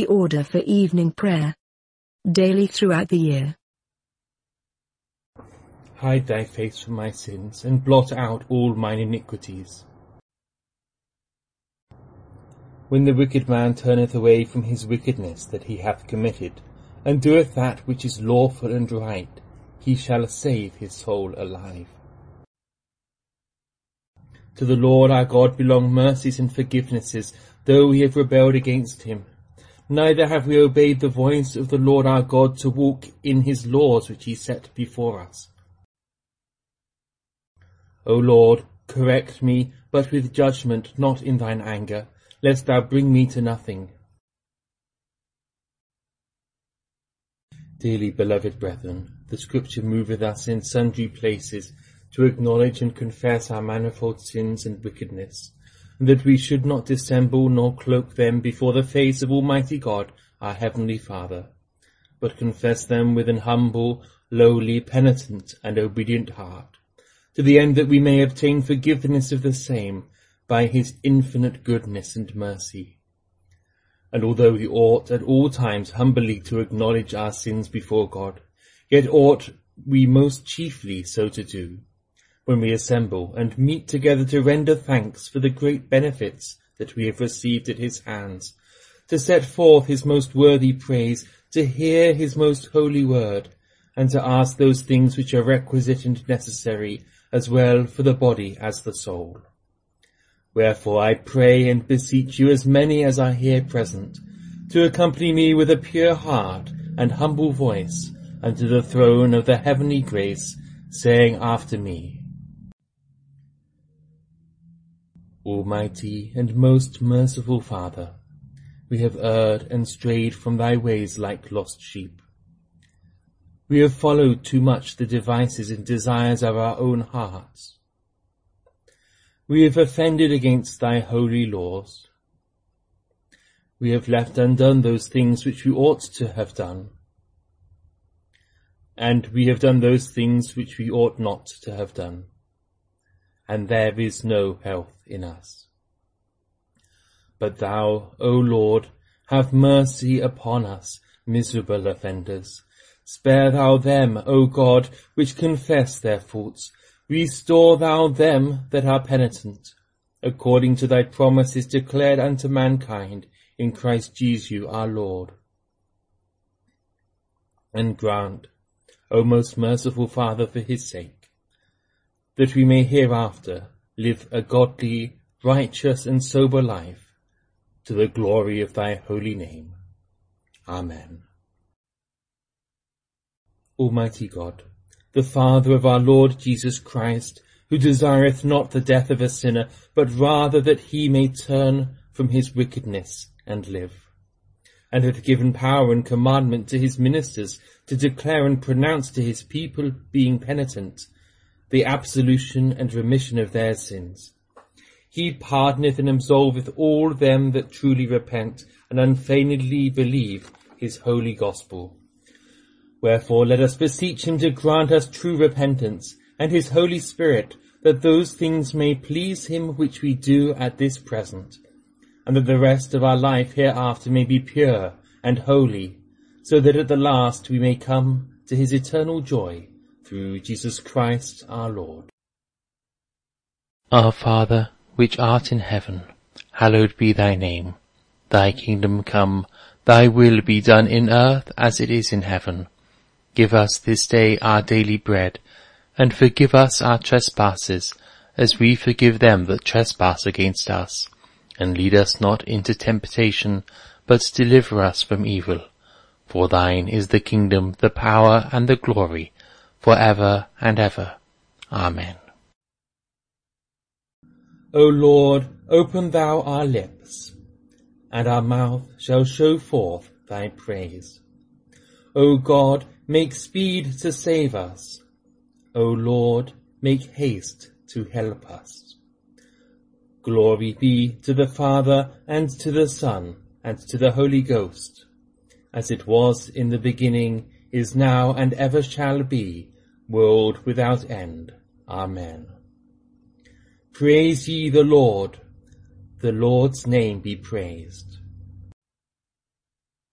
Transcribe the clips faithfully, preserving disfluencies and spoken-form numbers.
order for evening prayer. Daily throughout the year. Hide thy face from my sins, and blot out all mine iniquities. When the wicked man turneth away from his wickedness that he hath committed, and doeth that which is lawful and right, he shall save his soul alive. To the Lord our God belong mercies and forgivenesses, though we have rebelled against him. Neither have we obeyed the voice of the Lord our God to walk in his laws which he set before us. O Lord, correct me, but with judgment, not in thine anger, lest thou bring me to nothing. Dearly beloved brethren, the Scripture moveth us in sundry places to acknowledge and confess our manifold sins and wickedness, and that we should not dissemble nor cloak them before the face of Almighty God, our Heavenly Father, but confess them with an humble, lowly, penitent, and obedient heart, to the end that we may obtain forgiveness of the same by his infinite goodness and mercy. And although we ought at all times humbly to acknowledge our sins before God, yet ought we most chiefly so to do, when we assemble and meet together to render thanks for the great benefits that we have received at his hands, to set forth his most worthy praise, to hear his most holy word, and to ask those things which are requisite and necessary, as well for the body as the soul. Wherefore I pray and beseech you, as many as are here present, to accompany me with a pure heart and humble voice unto the throne of the heavenly grace, saying after me, Almighty and most merciful Father, we have erred and strayed from thy ways like lost sheep. We have followed too much the devices and desires of our own hearts. We have offended against thy holy laws. We have left undone those things which we ought to have done. And we have done those things which we ought not to have done. And there is no health in us. But thou, O Lord, have mercy upon us, miserable offenders. Spare thou them, O God, which confess their faults. Restore thou them that are penitent, according to thy promises declared unto mankind in Christ Jesus our Lord. And grant, O most merciful Father, for his sake, that we may hereafter live a godly, righteous, and sober life, to the glory of thy holy name. Amen. Almighty God, the Father of our Lord Jesus Christ, who desireth not the death of a sinner, but rather that he may turn from his wickedness and live, and hath given power and commandment to his ministers to declare and pronounce to his people, being penitent, the absolution and remission of their sins. He pardoneth and absolveth all them that truly repent and unfeignedly believe his holy gospel. Wherefore let us beseech him to grant us true repentance, and his Holy Spirit, that those things may please him which we do at this present, and that the rest of our life hereafter may be pure and holy, so that at the last we may come to his eternal joy, through Jesus Christ our Lord. Our Father, which art in heaven, hallowed be thy name. Thy kingdom come, thy will be done in earth as it is in heaven. Give us this day our daily bread, and forgive us our trespasses, as we forgive them that trespass against us. And lead us not into temptation, but deliver us from evil. For thine is the kingdom, the power, and the glory, for ever and ever. Amen. O Lord, open thou our lips, and our mouth shall show forth thy praise. O God, make speed to save us. O Lord, make haste to help us. Glory be to the Father, and to the Son, and to the Holy Ghost, as it was in the beginning, is now, and ever shall be, world without end. Amen. Praise ye the Lord. The Lord's name be praised.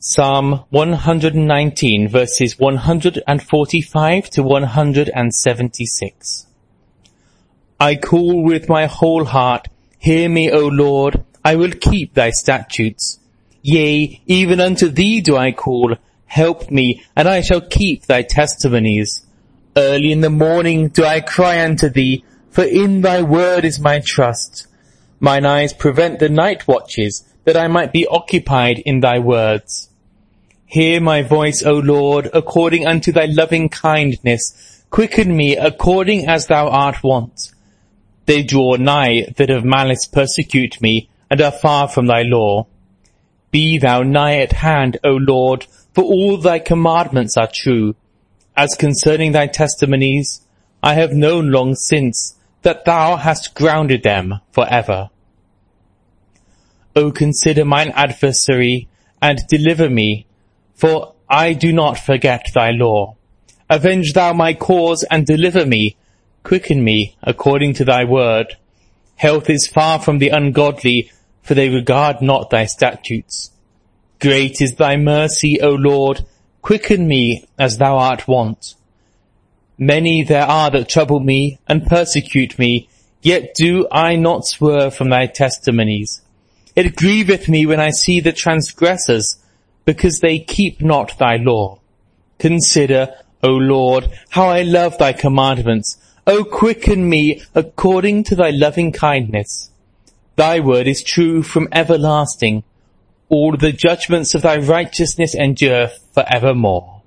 Psalm one hundred nineteen, verses one hundred forty-five to one hundred seventy-six. I call with my whole heart, hear me, O Lord, I will keep thy statutes. Yea, even unto thee do I call, help me, and I shall keep thy testimonies. Early in the morning do I cry unto thee, for in thy word is my trust. Mine eyes prevent the night watches, that I might be occupied in thy words. Hear my voice, O Lord, according unto thy loving kindness. Quicken me according as thou art wont. They draw nigh that of malice persecute me, and are far from thy law. Be thou nigh at hand, O Lord, for all thy commandments are true. As concerning thy testimonies, I have known long since that thou hast grounded them for ever. O consider mine adversary, and deliver me, for I do not forget thy law. Avenge thou my cause, and deliver me. Quicken me according to thy word. Health is far from the ungodly, for they regard not thy statutes. Great is thy mercy, O Lord. Quicken me as thou art wont. Many there are that trouble me and persecute me, yet do I not swerve from thy testimonies. It grieveth me when I see the transgressors, because they keep not thy law. Consider, O Lord, how I love thy commandments. O quicken me according to thy loving kindness. Thy word is true from everlasting. All the judgments of thy righteousness endure for evermore.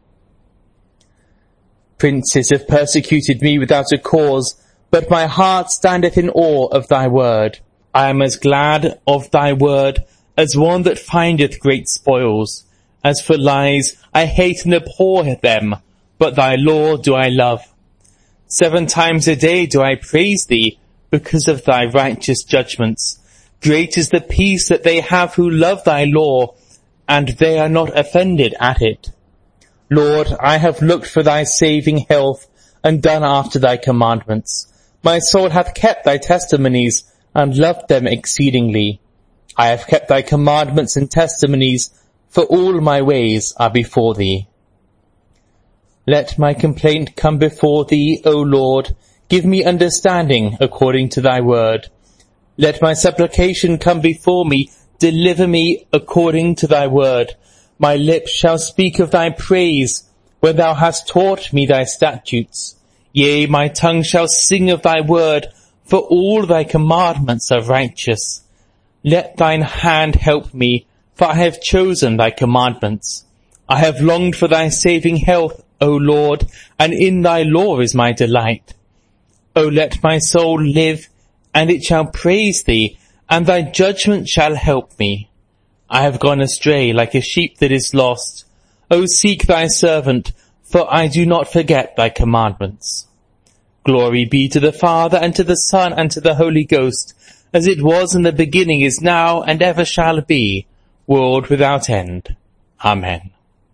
Princes have persecuted me without a cause, but my heart standeth in awe of thy word. I am as glad of thy word as one that findeth great spoils. As for lies, I hate and abhor them, but thy law do I love. Seven times a day do I praise thee, because of thy righteous judgments. Great is the peace that they have who love thy law, and they are not offended at it. Lord, I have looked for thy saving health, and done after thy commandments. My soul hath kept thy testimonies, and loved them exceedingly. I have kept thy commandments and testimonies, for all my ways are before thee. Let my complaint come before thee, O Lord. Give me understanding according to thy word. Let my supplication come before me. Deliver me according to thy word. My lips shall speak of thy praise, when thou hast taught me thy statutes. Yea, my tongue shall sing of thy word, for all thy commandments are righteous. Let thine hand help me, for I have chosen thy commandments. I have longed for thy saving health, O Lord, and in thy law is my delight. O let my soul live, and it shall praise thee, and thy judgment shall help me. I have gone astray like a sheep that is lost. O seek thy servant, for I do not forget thy commandments. Glory be to the Father, and to the Son, and to the Holy Ghost, as it was in the beginning, is now, and ever shall be, world without end. Amen.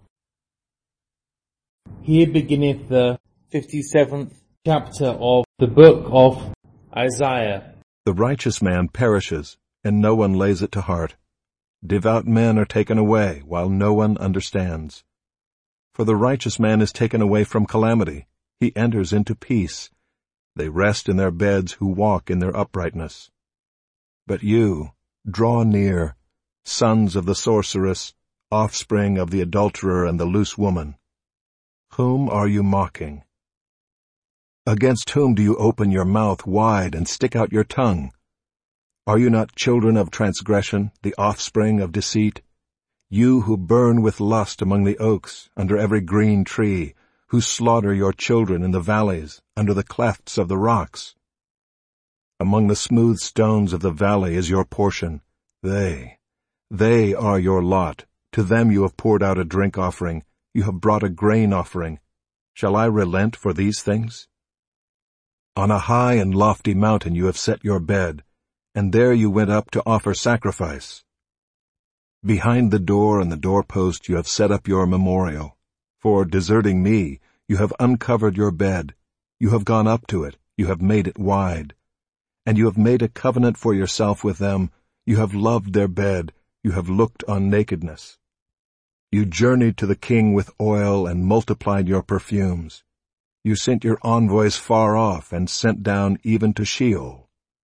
Here beginneth the fifty-seventh chapter of the book of Isaiah. The righteous man perishes, and no one lays it to heart. Devout men are taken away, while no one understands. For the righteous man is taken away from calamity. He enters into peace. They rest in their beds who walk in their uprightness. But you, draw near, sons of the sorceress, offspring of the adulterer and the loose woman. Whom are you mocking? Against whom do you open your mouth wide and stick out your tongue? Are you not children of transgression, the offspring of deceit? You who burn with lust among the oaks, under every green tree, who slaughter your children in the valleys, under the clefts of the rocks. Among the smooth stones of the valley is your portion. They, they are your lot. To them you have poured out a drink offering. You have brought a grain offering. Shall I relent for these things? On a high and lofty mountain you have set your bed, and there you went up to offer sacrifice. Behind the door and the doorpost you have set up your memorial. For, deserting me, you have uncovered your bed. You have gone up to it. You have made it wide. And you have made a covenant for yourself with them. You have loved their bed. You have looked on nakedness. You journeyed to the king with oil and multiplied your perfumes. You sent your envoys far off and sent down even to Sheol.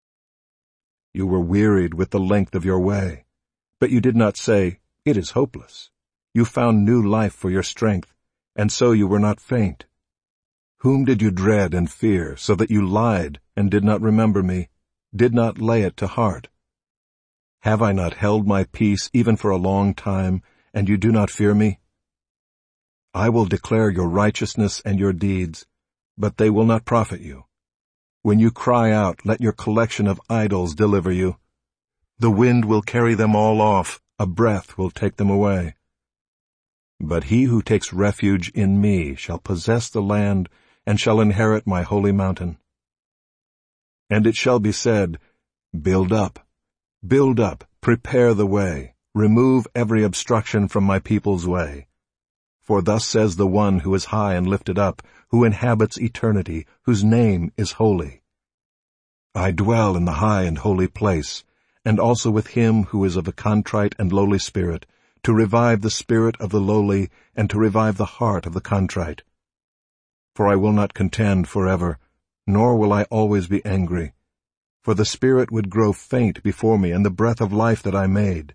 You were wearied with the length of your way, but you did not say, "It is hopeless." You found new life for your strength, and so you were not faint. Whom did you dread and fear, so that you lied and did not remember me, did not lay it to heart? Have I not held my peace even for a long time, and you do not fear me? I will declare your righteousness and your deeds, but they will not profit you. When you cry out, let your collection of idols deliver you. The wind will carry them all off, a breath will take them away. But he who takes refuge in me shall possess the land and shall inherit my holy mountain. And it shall be said, Build up, build up, prepare the way, remove every obstruction from my people's way. For thus says the one who is high and lifted up, who inhabits eternity, whose name is holy. I dwell in the high and holy place, and also with him who is of a contrite and lowly spirit, to revive the spirit of the lowly, and to revive the heart of the contrite. For I will not contend forever, nor will I always be angry. For the spirit would grow faint before me, and the breath of life that I made.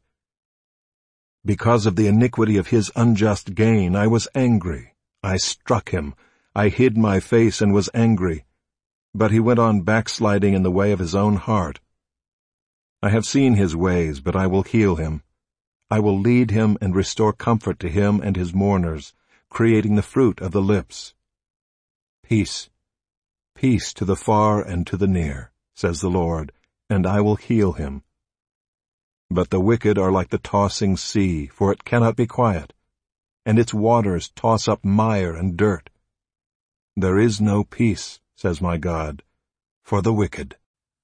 Because of the iniquity of his unjust gain, I was angry. I struck him. I hid my face and was angry. But he went on backsliding in the way of his own heart. I have seen his ways, but I will heal him. I will lead him and restore comfort to him and his mourners, creating the fruit of the lips. Peace, peace to the far and to the near, says the Lord, and I will heal him. But the wicked are like the tossing sea, for it cannot be quiet, and its waters toss up mire and dirt. There is no peace, says my God, for the wicked.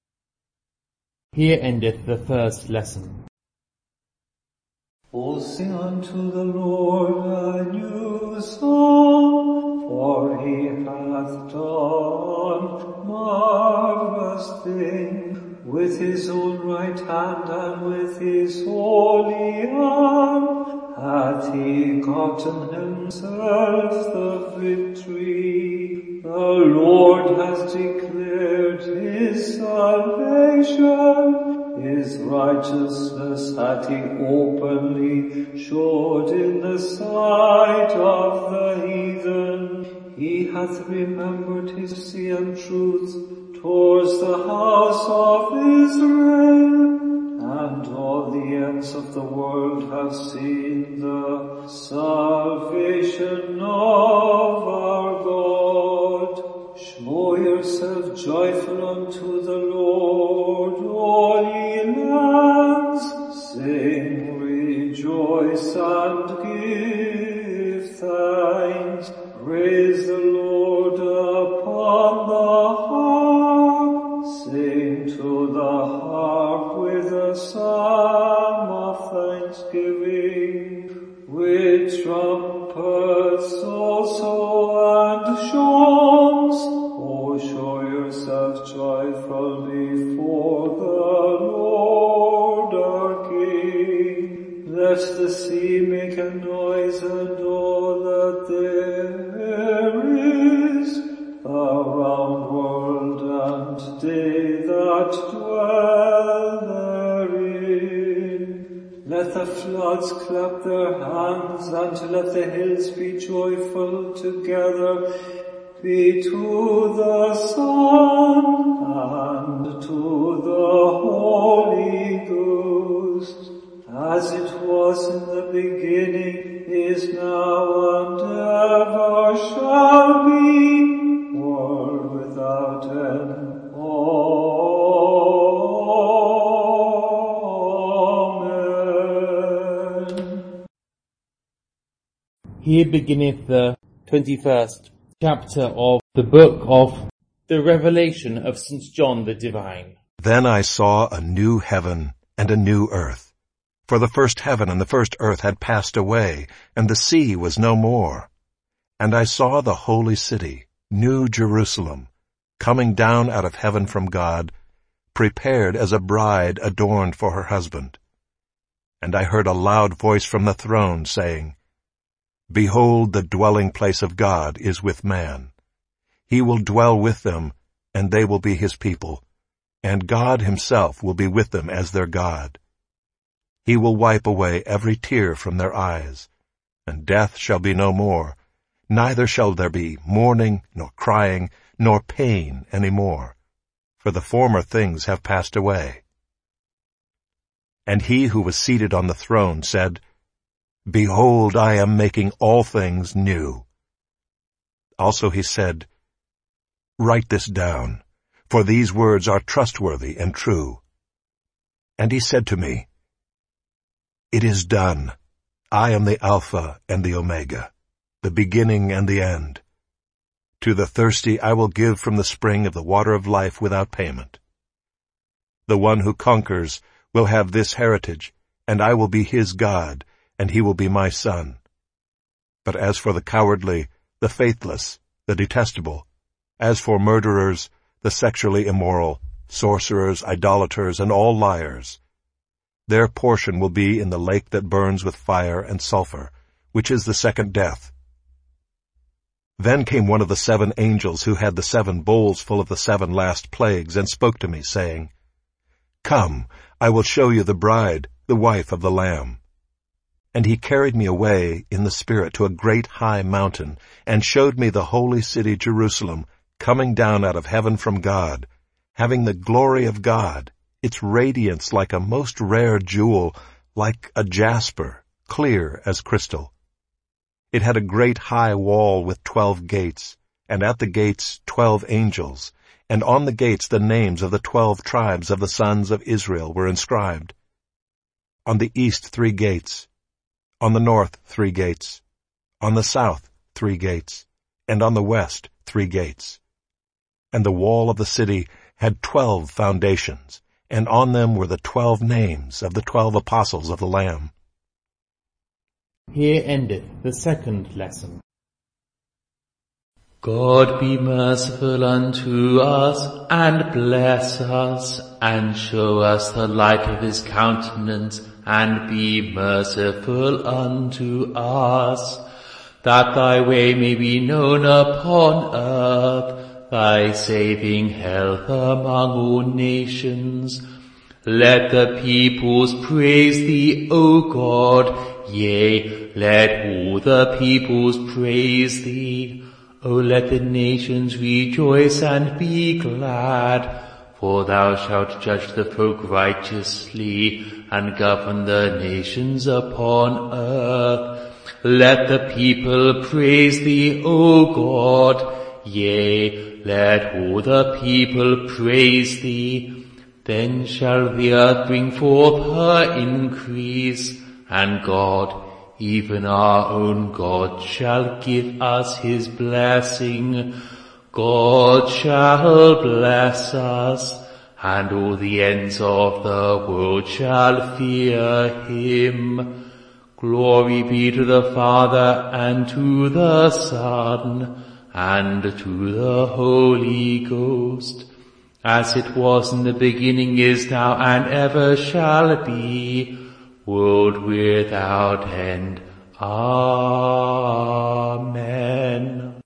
Here endeth the first lesson. O sing unto the Lord a new song, for he hath done marvelous things. With his own right hand and with his holy arm hath he gotten himself the victory. The Lord has declared his salvation. His righteousness hath he openly showed in the sight of the heathen. He hath remembered his mercy and truth towards the house of Israel, and all the ends of the world have seen the salvation of our God. Show yourself joyful unto the Lord, all ye lands. Sing, rejoice, and give thanks. Praise the Lord upon the harp. Sing to the harp with a psalm of thanksgiving, with trumpets also and shawms. O show yourself joyful before the Lord our King. Let the sea make a noise and all that there is, the round world and they that dwell therein. Let the floods clap their hands, and let the hills be joyful together. Be to the Son and to the Holy Ghost, as it was in the beginning, is now, and ever shall be, world without end. Amen. Here beginneth the twenty-first chapter of the book of the Revelation of Saint John the Divine. Then I saw a new heaven and a new earth. For the first heaven and the first earth had passed away, and the sea was no more. And I saw the holy city, New Jerusalem, coming down out of heaven from God, prepared as a bride adorned for her husband. And I heard a loud voice from the throne saying, Behold, the dwelling place of God is with man. He will dwell with them, and they will be his people, and God himself will be with them as their God. He will wipe away every tear from their eyes, and death shall be no more, neither shall there be mourning, nor crying, nor pain any more, for the former things have passed away. And he who was seated on the throne said, Behold, I am making all things new. Also he said, Write this down, for these words are trustworthy and true. And he said to me, It is done. I am the Alpha and the Omega, the beginning and the end. To the thirsty I will give from the spring of the water of life without payment. The one who conquers will have this heritage, and I will be his God, and he will be my son. But as for the cowardly, the faithless, the detestable, as for murderers, the sexually immoral, sorcerers, idolaters, and all liars, their portion will be in the lake that burns with fire and sulfur, which is the second death. Then came one of the seven angels who had the seven bowls full of the seven last plagues, and spoke to me, saying, Come, I will show you the bride, the wife of the Lamb. And he carried me away in the Spirit to a great high mountain, and showed me the holy city Jerusalem, coming down out of heaven from God, having the glory of God, its radiance like a most rare jewel, like a jasper, clear as crystal. It had a great high wall with twelve gates, and at the gates twelve angels, and on the gates the names of the twelve tribes of the sons of Israel were inscribed. On the east three gates, on the north three gates, on the south three gates, and on the west three gates. And the wall of the city had twelve foundations, and on them were the twelve names of the twelve apostles of the Lamb. Here endeth the second lesson. God be merciful unto us, and bless us, and show us the light of his countenance, and be merciful unto us, that thy way may be known upon earth, thy saving health among all nations. Let the peoples praise thee, O God, yea, let all the peoples praise thee. O let the nations rejoice and be glad, for thou shalt judge the folk righteously, and govern the nations upon earth. Let the people praise thee, O God, yea, let all the people praise thee. Then shall the earth bring forth her increase, and God, even our own God, shall give us his blessing. God shall bless us, and all the ends of the world shall fear him. Glory be to the Father, and to the Son, and to the Holy Ghost, as it was in the beginning, is now, and ever shall be, world without end. Amen.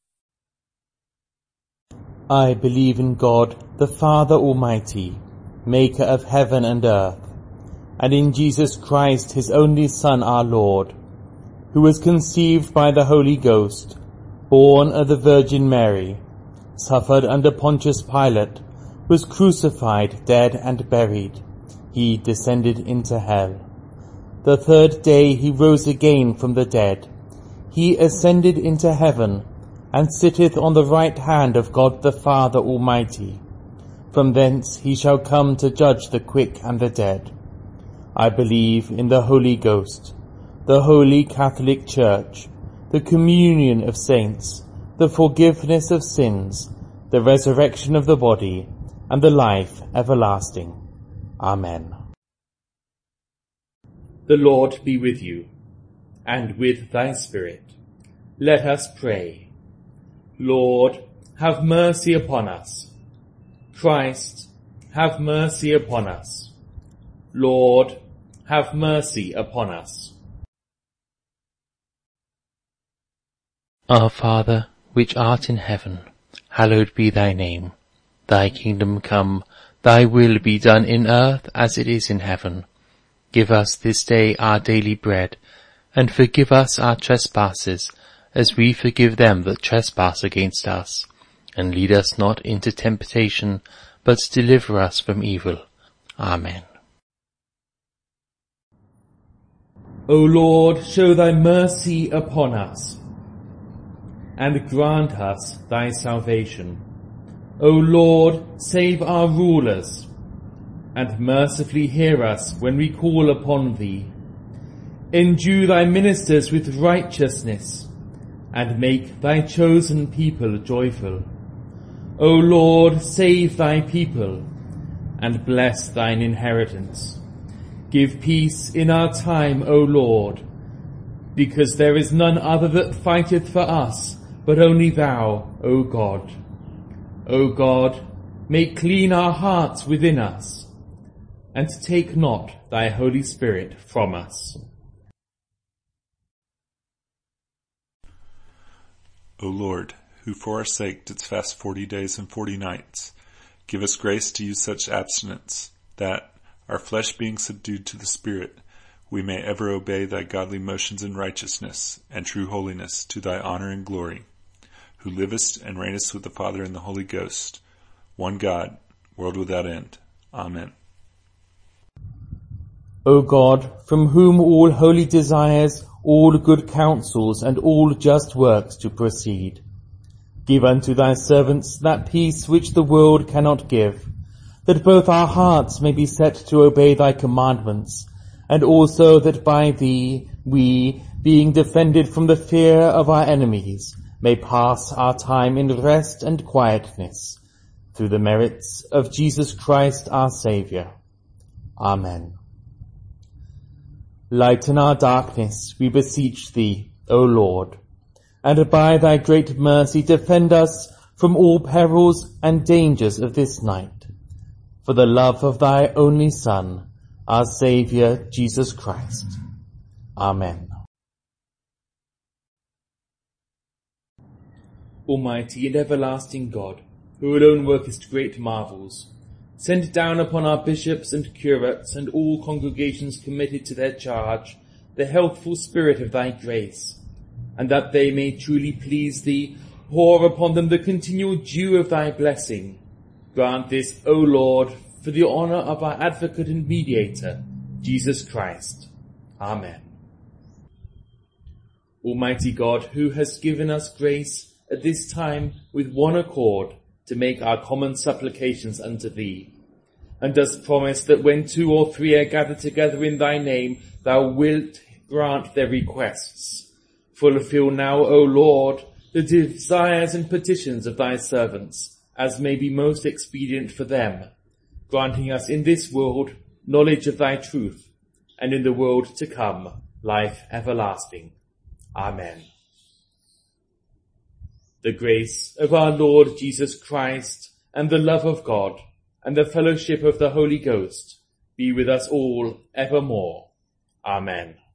I believe in God, the Father Almighty, maker of heaven and earth, and in Jesus Christ, his only Son, our Lord, who was conceived by the Holy Ghost, born of the Virgin Mary, suffered under Pontius Pilate, was crucified, dead, and buried. He descended into hell. The third day he rose again from the dead. He ascended into heaven, and sitteth on the right hand of God the Father Almighty. From thence he shall come to judge the quick and the dead. I believe in the Holy Ghost, the Holy Catholic Church, the communion of saints, the forgiveness of sins, the resurrection of the body, and the life everlasting. Amen. The Lord be with you, and with thy spirit. Let us pray. Lord, have mercy upon us. Christ, have mercy upon us. Lord, have mercy upon us. Our Father, which art in heaven, hallowed be thy name. Thy kingdom come, thy will be done in earth as it is in heaven. Give us this day our daily bread, and forgive us our trespasses, as we forgive them that trespass against us. And lead us not into temptation, but deliver us from evil. Amen. O Lord, show thy mercy upon us, and grant us thy salvation. O Lord, save our rulers, and mercifully hear us when we call upon thee. Endue thy ministers with righteousness, and make thy chosen people joyful. O Lord, save thy people, and bless thine inheritance. Give peace in our time, O Lord, because there is none other that fighteth for us, but only thou, O God. O God, make clean our hearts within us, and take not thy Holy Spirit from us. O Lord, who for our sake didst fast forty days and forty nights, give us grace to use such abstinence, that, our flesh being subdued to the Spirit, we may ever obey thy godly motions in righteousness and true holiness to thy honour and glory, who livest and reignest with the Father and the Holy Ghost, one God, world without end. Amen. O God, from whom all holy desires, all good counsels, and all just works to proceed, give unto thy servants that peace which the world cannot give, that both our hearts may be set to obey thy commandments, and also that by thee we, being defended from the fear of our enemies, may pass our time in rest and quietness, through the merits of Jesus Christ our Saviour. Amen. Lighten our darkness, we beseech thee, O Lord, and by thy great mercy defend us from all perils and dangers of this night, for the love of thy only Son, our Saviour, Jesus Christ. Amen. Almighty and everlasting God, who alone workest great marvels, send down upon our bishops and curates and all congregations committed to their charge the healthful spirit of thy grace, and that they may truly please thee, pour upon them the continual dew of thy blessing. Grant this, O Lord, for the honour of our advocate and mediator, Jesus Christ. Amen. Almighty God, who hast given us grace at this time with one accord to make our common supplications unto thee, and dost promise that when two or three are gathered together in thy name, thou wilt grant their requests. Fulfill now, O Lord, the desires and petitions of thy servants, as may be most expedient for them, granting us in this world knowledge of thy truth, and in the world to come life everlasting. Amen. The grace of our Lord Jesus Christ, and the love of God, and the fellowship of the Holy Ghost be with us all evermore. Amen.